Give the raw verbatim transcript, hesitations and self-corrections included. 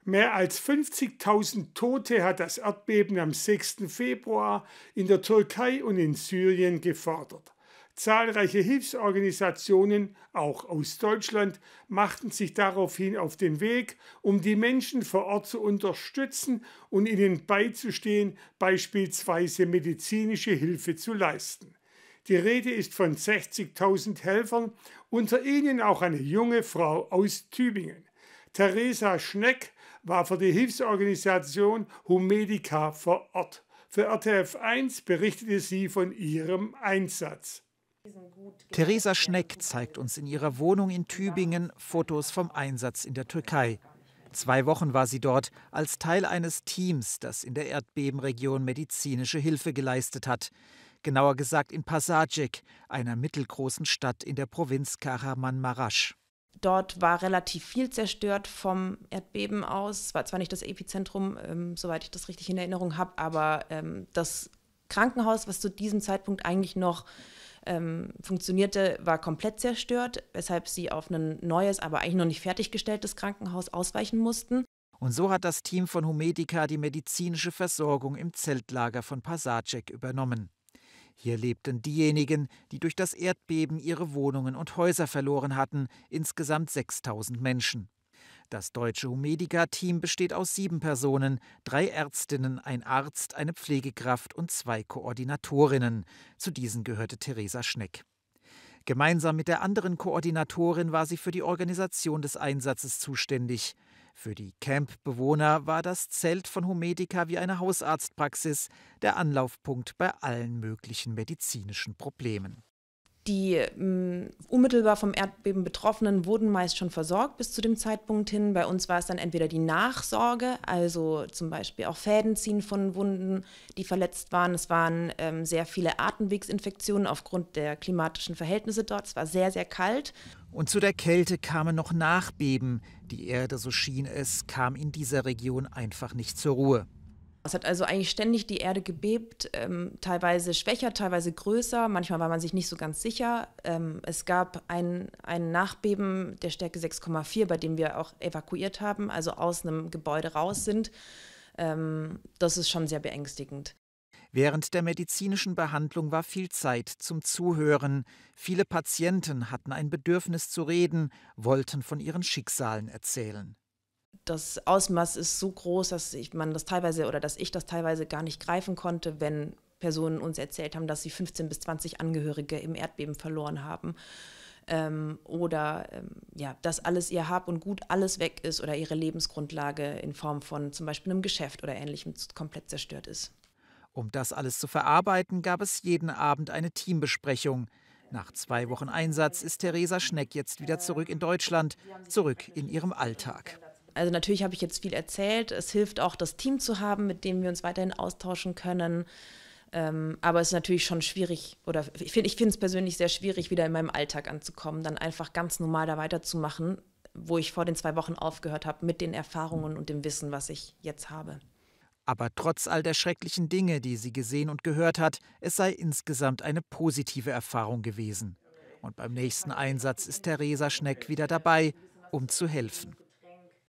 Mehr als fünfzigtausend Tote hat das Erdbeben am sechsten Februar in der Türkei und in Syrien gefordert. Zahlreiche Hilfsorganisationen, auch aus Deutschland, machten sich daraufhin auf den Weg, um die Menschen vor Ort zu unterstützen und ihnen beizustehen, beispielsweise medizinische Hilfe zu leisten. Die Rede ist von sechzigtausend Helfern, unter ihnen auch eine junge Frau aus Tübingen. Theresa Schneck war für die Hilfsorganisation Humedica vor Ort. Für R T F eins berichtete sie von ihrem Einsatz. Theresa Schneck zeigt uns in ihrer Wohnung in Tübingen Fotos vom Einsatz in der Türkei. Zwei Wochen war sie dort als Teil eines Teams, das in der Erdbebenregion medizinische Hilfe geleistet hat. Genauer gesagt in Pasarcık, einer mittelgroßen Stadt in der Provinz Kahramanmaraş. Dort war relativ viel zerstört vom Erdbeben aus. Es war zwar nicht das Epizentrum, ähm, soweit ich das richtig in Erinnerung habe, aber ähm, das Krankenhaus, was zu diesem Zeitpunkt eigentlich noch ähm, funktionierte, war komplett zerstört, weshalb sie auf ein neues, aber eigentlich noch nicht fertiggestelltes Krankenhaus ausweichen mussten. Und so hat das Team von Humedica die medizinische Versorgung im Zeltlager von Pasarcık übernommen. Hier lebten diejenigen, die durch das Erdbeben ihre Wohnungen und Häuser verloren hatten, insgesamt sechstausend Menschen. Das deutsche Humedica-Team besteht aus sieben Personen, drei Ärztinnen, ein Arzt, eine Pflegekraft und zwei Koordinatorinnen. Zu diesen gehörte Theresa Schneck. Gemeinsam mit der anderen Koordinatorin war sie für die Organisation des Einsatzes zuständig. Für die Campbewohner war das Zelt von Humedica wie eine Hausarztpraxis, der Anlaufpunkt bei allen möglichen medizinischen Problemen. Die ähm, unmittelbar vom Erdbeben Betroffenen wurden meist schon versorgt bis zu dem Zeitpunkt hin. Bei uns war es dann entweder die Nachsorge, also zum Beispiel auch Fäden ziehen von Wunden, die verletzt waren. Es waren ähm, sehr viele Atemwegsinfektionen aufgrund der klimatischen Verhältnisse dort. Es war sehr, sehr kalt. Und zu der Kälte kamen noch Nachbeben. Die Erde, so schien es, kam in dieser Region einfach nicht zur Ruhe. Es hat also eigentlich ständig die Erde gebebt, ähm, teilweise schwächer, teilweise größer. Manchmal war man sich nicht so ganz sicher. Ähm, es gab ein, ein Nachbeben der Stärke sechs Komma vier, bei dem wir auch evakuiert haben, also aus einem Gebäude raus sind. Ähm, das ist schon sehr beängstigend. Während der medizinischen Behandlung war viel Zeit zum Zuhören. Viele Patienten hatten ein Bedürfnis zu reden, wollten von ihren Schicksalen erzählen. Das Ausmaß ist so groß, dass ich, man das teilweise oder dass ich das teilweise gar nicht greifen konnte, wenn Personen uns erzählt haben, dass sie fünfzehn bis zwanzig Angehörige im Erdbeben verloren haben. Ähm, oder ähm, ja, dass alles ihr Hab und Gut alles weg ist oder ihre Lebensgrundlage in Form von zum Beispiel einem Geschäft oder Ähnlichem komplett zerstört ist. Um das alles zu verarbeiten, gab es jeden Abend eine Teambesprechung. Nach zwei Wochen Einsatz ist Theresa Schneck jetzt wieder zurück in Deutschland, zurück in ihrem Alltag. Also natürlich habe ich jetzt viel erzählt. Es hilft auch, das Team zu haben, mit dem wir uns weiterhin austauschen können. Ähm, aber es ist natürlich schon schwierig, oder ich finde ich finde es persönlich sehr schwierig, wieder in meinem Alltag anzukommen, dann einfach ganz normal da weiterzumachen, wo ich vor den zwei Wochen aufgehört habe, mit den Erfahrungen und dem Wissen, was ich jetzt habe. Aber trotz all der schrecklichen Dinge, die sie gesehen und gehört hat, es sei insgesamt eine positive Erfahrung gewesen. Und beim nächsten Einsatz ist Theresa Schneck wieder dabei, um zu helfen.